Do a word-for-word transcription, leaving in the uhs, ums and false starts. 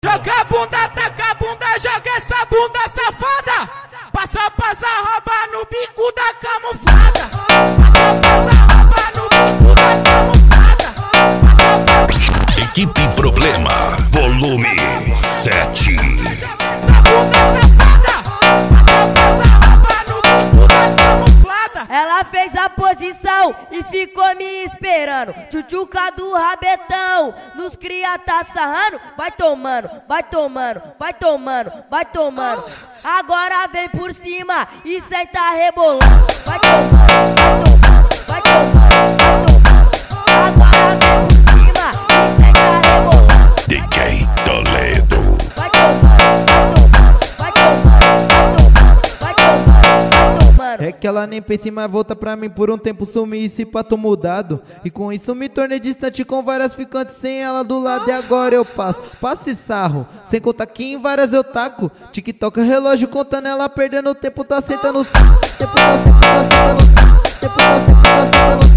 Joga a bunda, taca a bunda, joga essa bunda safada. Passa, passa, rouba no bico da camuflada. Passa, passa, rouba no bico da camuflada. Passa, passa. Equipe Problema, volume sete. Essa bunda safada. Passa, passa, rouba no bico da camuflada. Ela fez a posição e ficou me esperando. Tchutchuca do rabetão, nos cria tá sarrando. Vai tomando, vai tomando, vai tomando, vai tomando. Agora vem por cima e senta rebolando. Vai tomando, vai tomando, vai tomando, vai tomando. Agora vem por cima e senta rebolando. D J Toledo. Vai tomando, vai tomando, vai tomando, vai tomando, vai tomando, vai tomando. É que ela nem pensa em mais volta pra mim, por um tempo sumi esse pato mudado. E com isso me tornei distante com várias ficantes sem ela do lado. E agora eu passo, passo e sarro, sem contar que em várias eu taco. TikTok relógio contando ela perdendo tempo, tá sentando o saco. Tempo tá sempre tá sentando o saco. Tempo tá sempre tá sentando o saco.